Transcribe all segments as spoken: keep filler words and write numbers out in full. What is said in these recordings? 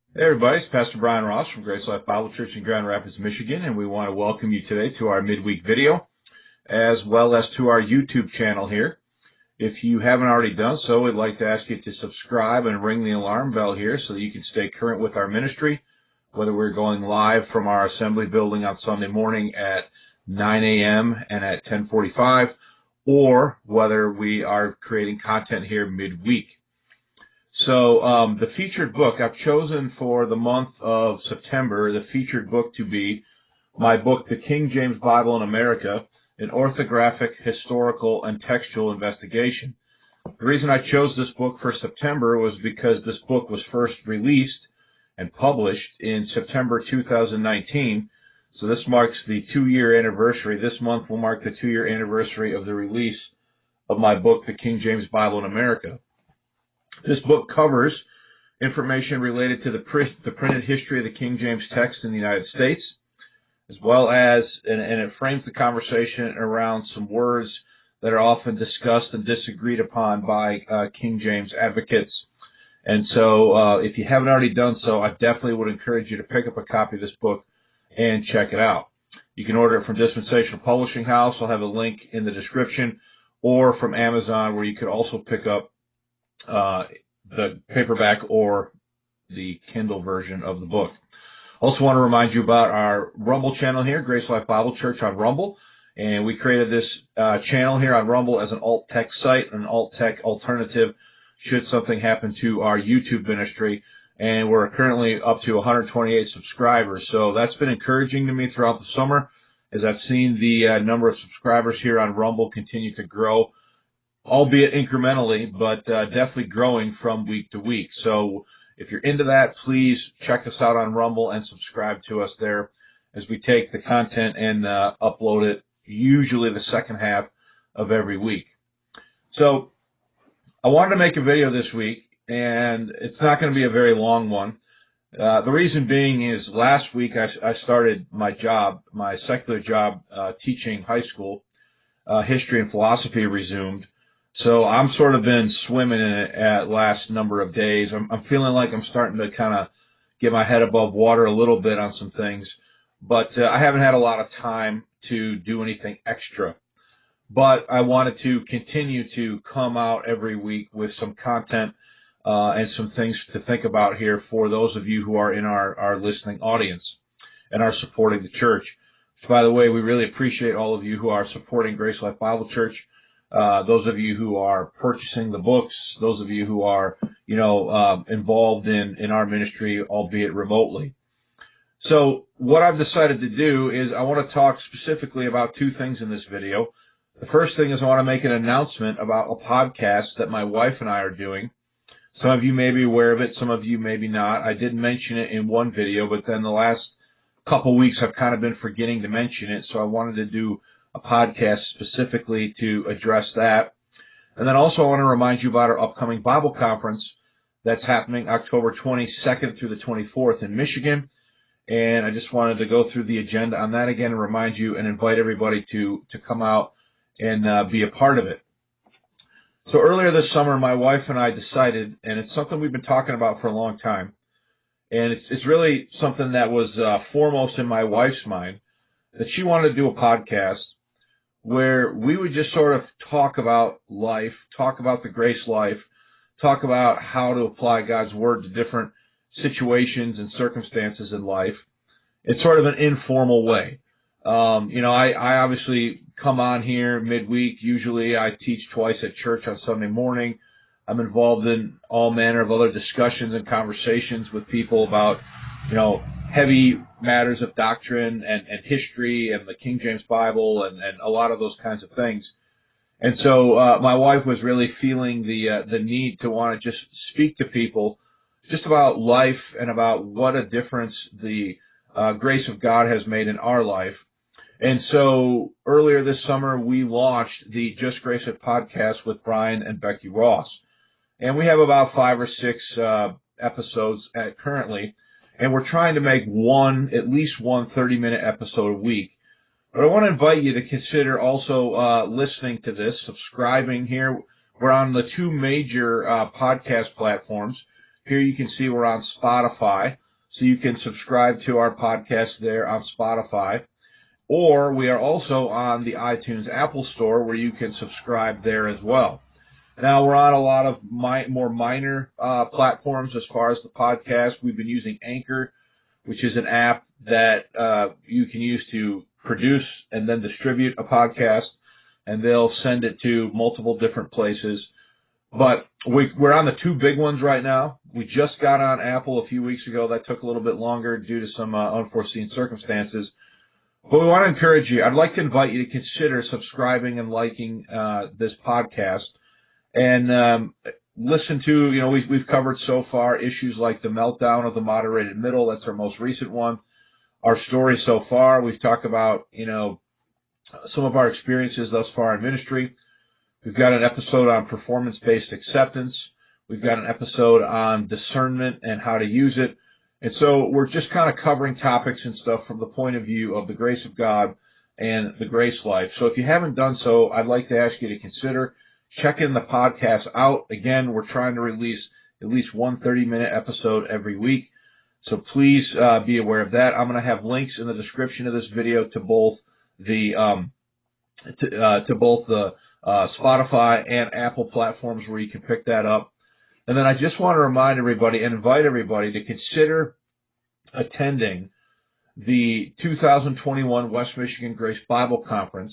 Hey everybody, it's Pastor Brian Ross from Grace Life Bible Church in Grand Rapids, Michigan, and we want to welcome you today to our midweek video, as well as to our YouTube channel here. If you haven't already done so, we'd like to ask you to subscribe and ring the alarm bell here so that you can stay current with our ministry, whether we're going live from our assembly building on Sunday morning at nine a.m. and at ten forty-five, or whether we are creating content here midweek. So um, the featured book, I've chosen for the month of September, the featured book to be my book, The King James Bible in America, an orthographic, historical, and textual investigation. The reason I chose this book for September was because this book was first released and published in September two thousand nineteen. So this marks the two-year anniversary. This month will mark the two-year anniversary of the release of my book, The King James Bible in America. This book covers information related to the, print, the printed history of the King James text in the United States, as well as, and, and it frames the conversation around some words that are often discussed and disagreed upon by uh, King James advocates. And so uh, if you haven't already done so, I definitely would encourage you to pick up a copy of this book and check it out. You can order it from Dispensational Publishing House. I'll have a link in the description, or from Amazon, where you could also pick up Uh, the paperback or the Kindle version of the book. Also want to remind you about our Rumble channel here, Grace Life Bible Church on Rumble. And we created this uh, channel here on Rumble as an alt-tech site, an alt-tech alternative should something happen to our YouTube ministry. And we're currently up to one hundred twenty-eight subscribers. So that's been encouraging to me throughout the summer, as I've seen the uh, number of subscribers here on Rumble continue to grow, albeit incrementally, but uh, definitely growing from week to week. So if you're into that, please check us out on Rumble and subscribe to us there as we take the content and uh, upload it usually the second half of every week. So I wanted to make a video this week, and it's not going to be a very long one. Uh, the reason being is last week I, I started my job, my secular job, uh, teaching high school. Uh, history and philosophy resumed. So I'm sort of been swimming in it at last number of days. I'm, I'm feeling like I'm starting to kind of get my head above water a little bit on some things, but uh, I haven't had a lot of time to do anything extra. But I wanted to continue to come out every week with some content uh, and some things to think about here for those of you who are in our, our listening audience and are supporting the church. So, by the way, we really appreciate all of you who are supporting Grace Life Bible Church. Uh, those of you who are purchasing the books, those of you who are, you know, uh, involved in, in our ministry, albeit remotely. So what I've decided to do is I want to talk specifically about two things in this video. The first thing is I want to make an announcement about a podcast that my wife and I are doing. Some of you may be aware of it, some of you maybe not. I did mention it in one video, but then the last couple weeks I've kind of been forgetting to mention it, so I wanted to do a podcast specifically to address that. And then also I want to remind you about our upcoming Bible conference that's happening October twenty-second through the twenty-fourth in Michigan. And I just wanted to go through the agenda on that again and remind you and invite everybody to, to come out and uh, be a part of it. So earlier this summer, my wife and I decided, and it's something we've been talking about for a long time, and it's, it's really something that was uh, foremost in my wife's mind, that she wanted to do a podcast where we would just sort of talk about life, talk about the grace life, talk about how to apply God's word to different situations and circumstances in life. It's sort of an informal way. Um, you know, I, I obviously come on here midweek. Usually I teach twice at church on Sunday morning. I'm involved in all manner of other discussions and conversations with people about, you know, heavy matters of doctrine and, and history and the King James Bible and, and a lot of those kinds of things. And so uh, my wife was really feeling the uh, the need to want to just speak to people just about life and about what a difference the uh, grace of God has made in our life. And so earlier this summer, we launched the Just Grace It podcast with Brian and Becky Ross. And we have about five or six uh, episodes at currently. And we're trying to make one, at least one thirty-minute episode a week. But I want to invite you to consider also uh, listening to this, subscribing here. We're on the two major uh, podcast platforms. Here you can see we're on Spotify, so you can subscribe to our podcast there on Spotify. Or we are also on the iTunes Apple Store, where you can subscribe there as well. Now, we're on a lot of my, more minor uh, platforms as far as the podcast. We've been using Anchor, which is an app that uh, you can use to produce and then distribute a podcast, and they'll send it to multiple different places. But we, we're on the two big ones right now. We just got on Apple a few weeks ago. That took a little bit longer due to some uh, unforeseen circumstances. But we want to encourage you. I'd like to invite you to consider subscribing and liking uh, this podcast. And um, listen to, you know, we've, we've covered so far issues like the meltdown of the moderated middle. That's our most recent one. Our story so far, we've talked about, you know, some of our experiences thus far in ministry. We've got an episode on performance-based acceptance. We've got an episode on discernment and how to use it. And so we're just kind of covering topics and stuff from the point of view of the grace of God and the grace life. So if you haven't done so, I'd like to ask you to consider checking the podcast out. Again, we're trying to release at least one thirty-minute episode every week. So please uh, be aware of that. I'm going to have links in the description of this video to both the um, to, uh, to both the uh, Spotify and Apple platforms where you can pick that up. And then I just want to remind everybody and invite everybody to consider attending the two thousand twenty-one West Michigan Grace Bible Conference.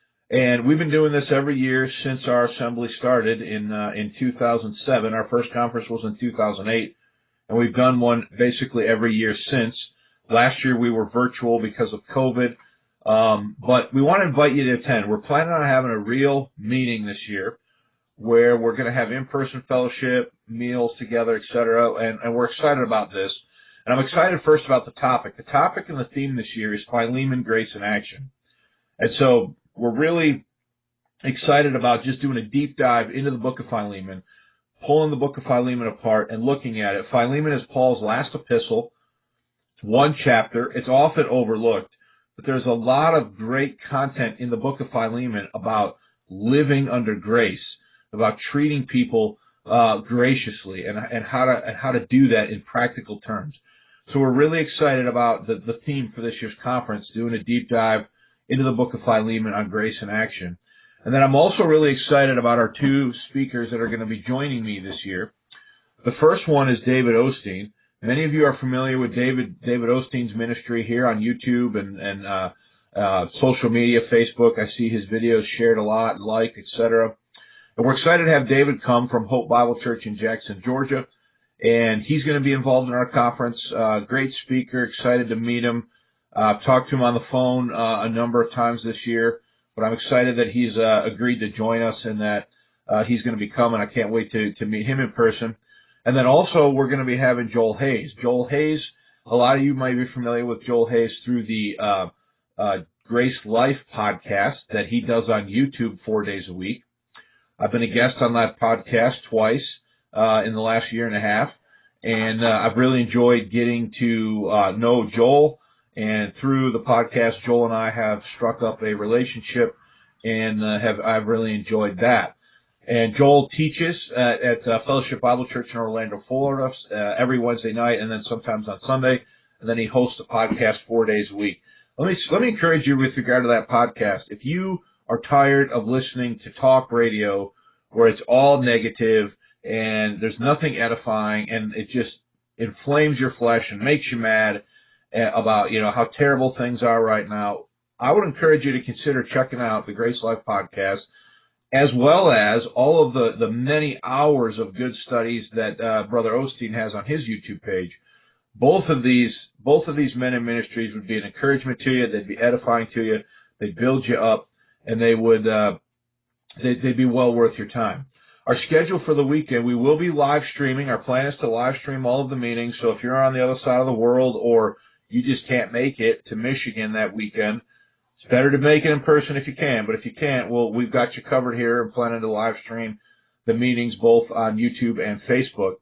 And we've been doing this every year since our assembly started in uh, in two thousand seven. Our first conference was in two thousand eight, and we've done one basically every year since. Last year we were virtual because of COVID, um, but we want to invite you to attend. We're planning on having a real meeting this year where we're going to have in-person fellowship, meals together, et cetera, and, and we're excited about this. And I'm excited first about the topic. The topic and the theme this year is Philemon, Grace in Action. And so we're really excited about just doing a deep dive into the book of Philemon, pulling the book of Philemon apart and looking at it. Philemon is Paul's last epistle. It's one chapter. It's often overlooked, but there's a lot of great content in the book of Philemon about living under grace, about treating people uh, graciously, and, and how to and how to do that in practical terms. So we're really excited about the, the theme for this year's conference, doing a deep dive into the book of Philemon on grace in action. And then I'm also really excited about our two speakers that are going to be joining me this year. The first one is David Osteen. Many of you are familiar with David David Osteen's ministry here on YouTube and, and uh, uh, social media, Facebook. I see his videos shared a lot, liked, et cetera. And we're excited to have David come from Hope Bible Church in Jackson, Georgia. And he's going to be involved in our conference. Uh, great speaker, excited to meet him. Uh, I've talked to him on the phone uh, a number of times this year, but I'm excited that he's uh, agreed to join us and that uh, he's going to be coming. I can't wait to, to meet him in person. And then also we're going to be having Joel Hayes. Joel Hayes, a lot of you might be familiar with Joel Hayes through the uh, uh, Grace Life podcast that he does on YouTube four days a week. I've been a guest on that podcast twice uh, in the last year and a half, and uh, I've really enjoyed getting to uh, know Joel. And through the podcast, Joel and I have struck up a relationship, and uh, have I've really enjoyed that. And Joel teaches uh, at uh, Fellowship Bible Church in Orlando, Florida, uh, every Wednesday night, and then sometimes on Sunday. And then he hosts a podcast four days a week. Let me let me encourage you with regard to that podcast. If you are tired of listening to talk radio where it's all negative and there's nothing edifying and it just inflames your flesh and makes you mad about, you know, how terrible things are right now, I would encourage you to consider checking out the Grace Life podcast, as well as all of the, the many hours of good studies that uh, Brother Osteen has on his YouTube page. Both of these, both of these men in ministries would be an encouragement to you. They'd be edifying to you. They'd build you up, and they would, uh, they'd, they'd be well worth your time. Our schedule for the weekend, we will be live streaming. Our plan is to live stream all of the meetings. So if you're on the other side of the world or you just can't make it to Michigan that weekend, it's better to make it in person if you can. But if you can't, well, we've got you covered here and planning to live stream the meetings both on YouTube and Facebook.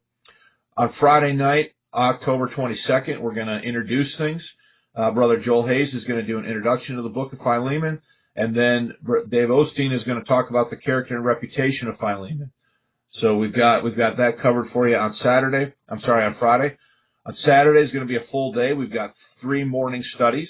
On Friday night, October twenty-second, we're going to introduce things. Uh, Brother Joel Hayes is going to do an introduction to the book of Philemon, and then Dave Osteen is going to talk about the character and reputation of Philemon. So we've got we've got that covered for you on Saturday. I'm sorry, on Friday. On Saturday is going to be a full day. We've got three morning studies.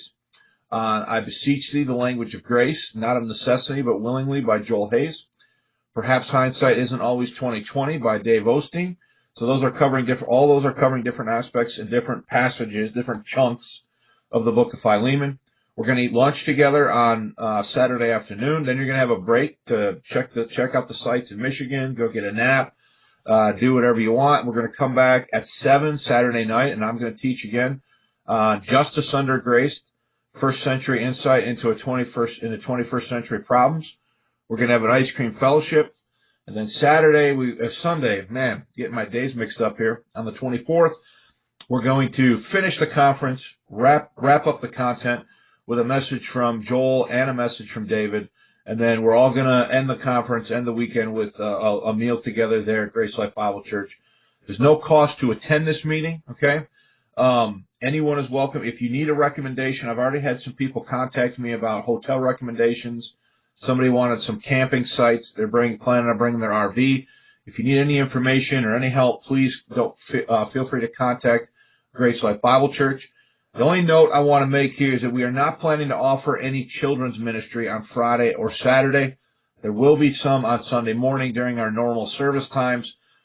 Uh, I Beseech Thee, the Language of Grace, Not of Necessity, but Willingly by Joel Hayes. Perhaps Hindsight Isn't Always twenty twenty by Dave Osteen. So those are covering different, all those are covering different aspects and different passages, different chunks of the book of Philemon. We're going to eat lunch together on uh, Saturday afternoon. Then you're going to have a break to check the check out the sites in Michigan, go get a nap, uh, do whatever you want. We're going to come back at seven Saturday night, and I'm going to teach again uh, Justice Under Grace, First Century Insight into a twenty-first into twenty-first Century Problems. We're going to have an ice cream fellowship. And then Saturday, we uh, Sunday, man, getting my days mixed up here. On the twenty-fourth, we're going to finish the conference, wrap wrap up the content with a message from Joel and a message from David. And then we're all going to end the conference, end the weekend with uh, a, a meal together there at Grace Life Bible Church. There's no cost to attend this meeting, okay? Um, anyone is welcome. If you need a recommendation, I've already had some people contact me about hotel recommendations. Somebody wanted some camping sites. They're bringing, planning on bringing their R V. If you need any information or any help, please don't, uh, feel free to contact Grace Life Bible Church. The only note I want to make here is that we are not planning to offer any children's ministry on Friday or Saturday. There will be some on Sunday morning during our normal service times.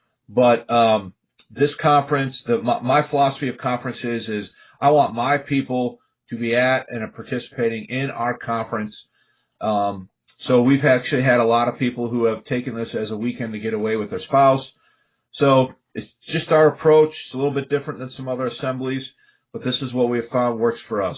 But um, this conference, the, my, my philosophy of conferences is I want my people to be at and participating in our conference. Um, so we've actually had a lot of people who have taken this as a weekend to get away with their spouse. So it's just our approach. It's a little bit different than some other assemblies, but this is what we have found works for us.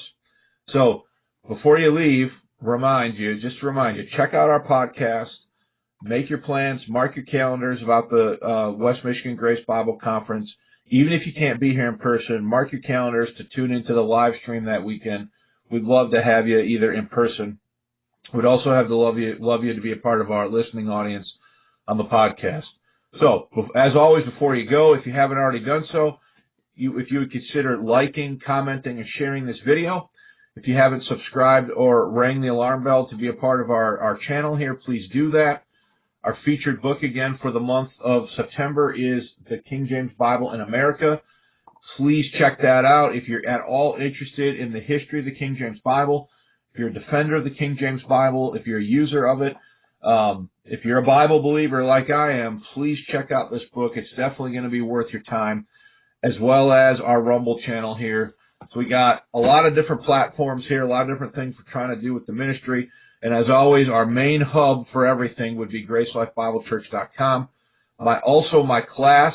So before you leave, remind you, just to remind you, check out our podcast, make your plans, mark your calendars about the uh, West Michigan Grace Bible Conference. Even if you can't be here in person, mark your calendars to tune into the live stream that weekend. We'd love to have you either in person. We'd also have to love you, love you to be a part of our listening audience on the podcast. So, as always, before you go, if you haven't already done so, you, if you would consider liking, commenting, and sharing this video. If you haven't subscribed or rang the alarm bell to be a part of our, our channel here, please do that. Our featured book again for the month of September is the King James Bible in America. Please check that out if you're at all interested in the history of the King James Bible. If you're a defender of the King James Bible, if you're a user of it, um, if you're a Bible believer like I am, please check out this book. It's definitely going to be worth your time, as well as our Rumble channel here. So we got a lot of different platforms here, a lot of different things we're trying to do with the ministry. And as always, our main hub for everything would be grace life bible church dot com. My, also, my class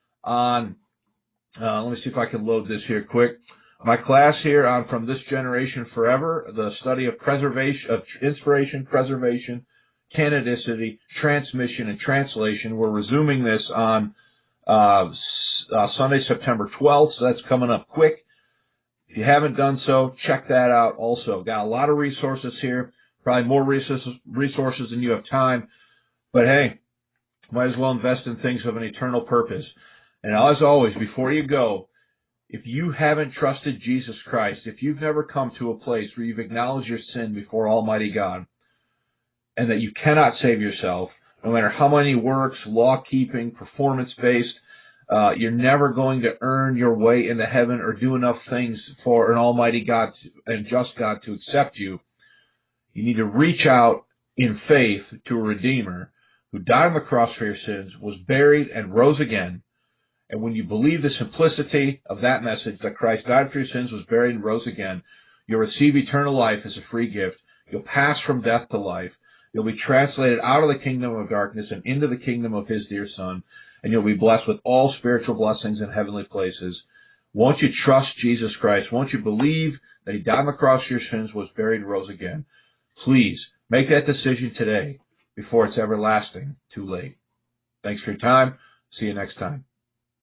on, uh, let me see if I can load this here quick. My class here on From This Generation Forever, the study of preservation, of inspiration, preservation, canonicity, transmission, and translation. We're resuming this on uh, uh, Sunday, September twelfth, so that's coming up quick. If you haven't done so, check that out also. Got a lot of resources here, probably more resources, resources than you have time. But hey, might as well invest in things of an eternal purpose. And as always, before you go, if you haven't trusted Jesus Christ, if you've never come to a place where you've acknowledged your sin before Almighty God, and that you cannot save yourself, no matter how many works, law-keeping, performance-based, uh, you're never going to earn your way into heaven or do enough things for an Almighty God and just God to accept you. You need to reach out in faith to a Redeemer who died on the cross for your sins, was buried, and rose again. And when you believe the simplicity of that message, that Christ died for your sins, was buried, and rose again, you'll receive eternal life as a free gift. You'll pass from death to life. You'll be translated out of the kingdom of darkness and into the kingdom of His dear Son. And you'll be blessed with all spiritual blessings in heavenly places. Won't you trust Jesus Christ? Won't you believe that He died on the cross for your sins, was buried, and rose again? Please make that decision today before it's everlasting too late. Thanks for your time. See you next time.